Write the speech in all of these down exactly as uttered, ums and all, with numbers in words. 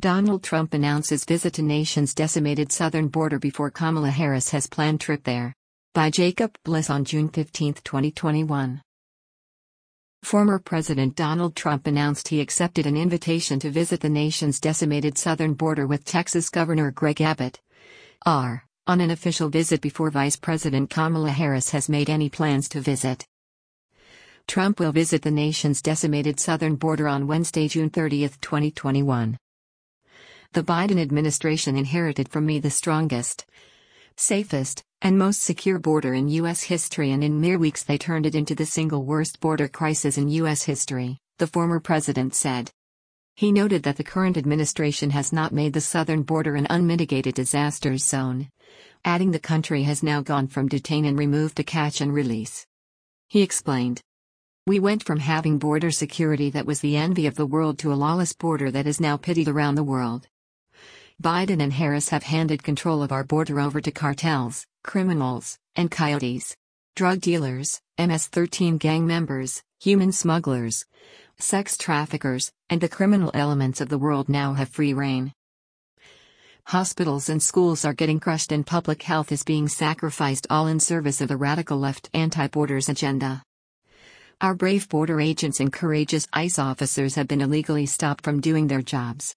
Donald Trump announces visit to nation's decimated southern border before Kamala Harris has planned trip there. By Jacob Bliss on June fifteenth, twenty twenty-one. Former President Donald Trump announced he accepted an invitation to visit the nation's decimated southern border with Texas Governor Greg Abbott, R, on an official visit before Vice President Kamala Harris has made any plans to visit. Trump will visit the nation's decimated southern border on Wednesday, June thirtieth, twenty twenty-one. The Biden administration inherited from me the strongest, safest, and most secure border in U S history, and in mere weeks they turned it into the single worst border crisis in U S history, the former president said. He noted that the current administration has not made the southern border an unmitigated disaster zone, adding the country has now gone from detain and remove to catch and release. He explained, "We went from having border security that was the envy of the world to a lawless border that is now pitied around the world. Biden and Harris have handed control of our border over to cartels, criminals, and coyotes. Drug dealers, M S thirteen gang members, human smugglers, sex traffickers, and the criminal elements of the world now have free rein. Hospitals and schools are getting crushed and public health is being sacrificed, all in service of the radical left anti-borders agenda. Our brave border agents and courageous ICE officers have been illegally stopped from doing their jobs.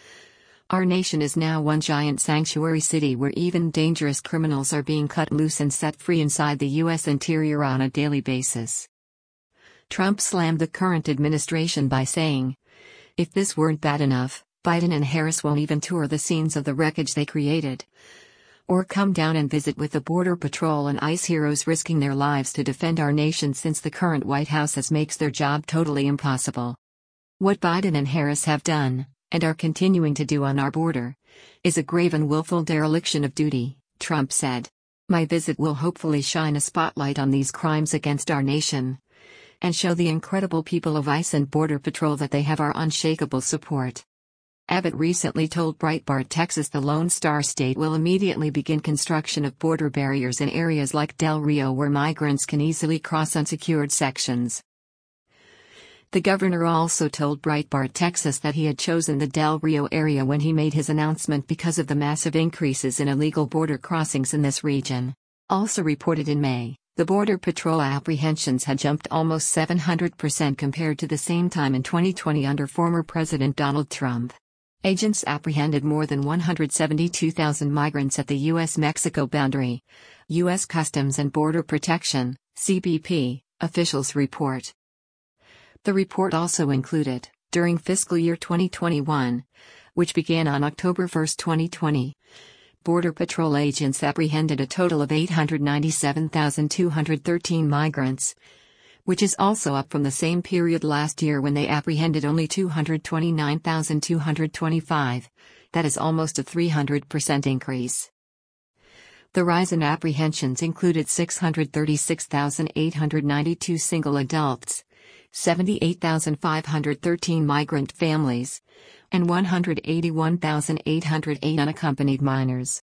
Our nation is now one giant sanctuary city where even dangerous criminals are being cut loose and set free inside the U S interior on a daily basis." Trump slammed the current administration by saying, "If this weren't bad enough, Biden and Harris won't even tour the scenes of the wreckage they created, or come down and visit with the Border Patrol and ICE heroes risking their lives to defend our nation, since the current White House has makes their job totally impossible. What Biden and Harris have done, and are continuing to do on our border, is a grave and willful dereliction of duty," Trump said. "My visit will hopefully shine a spotlight on these crimes against our nation, and show the incredible people of ICE and Border Patrol that they have our unshakable support." Abbott recently told Breitbart Texas the Lone Star State will immediately begin construction of border barriers in areas like Del Rio where migrants can easily cross unsecured sections. The governor also told Breitbart Texas that he had chosen the Del Rio area when he made his announcement because of the massive increases in illegal border crossings in this region. Also reported in May, the Border Patrol apprehensions had jumped almost seven hundred percent compared to the same time in twenty twenty under former President Donald Trump. Agents apprehended more than one hundred seventy-two thousand migrants at the U S Mexico boundary, U S Customs and Border Protection, C B P, officials report. The report also included, during fiscal year twenty twenty-one, which began on October first, twenty twenty, Border Patrol agents apprehended a total of eight hundred ninety-seven thousand two hundred thirteen migrants, which is also up from the same period last year when they apprehended only two hundred twenty-nine thousand two hundred twenty-five, that is almost a three hundred percent increase. The rise in apprehensions included six hundred thirty-six thousand eight hundred ninety-two single adults, seventy-eight thousand five hundred thirteen migrant families, and one hundred eighty-one thousand eight hundred eight unaccompanied minors.